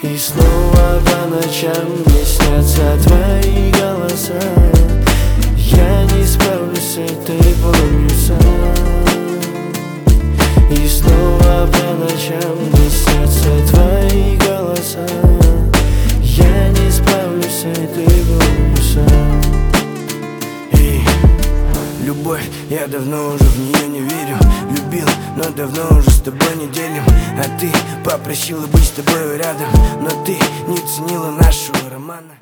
И снова по ночам мне снятся твои голоса. Я не справлюсь с этой болью сам. И снова по ночам мне снятся твои голоса. Я не справлюсь с этой болью сам. Эй, любовь, я давно уже в нее не верю. Любил, но давно уже с тобой не делим. А ты попросила быть с тобой рядом, но ты не ценила нашего романа.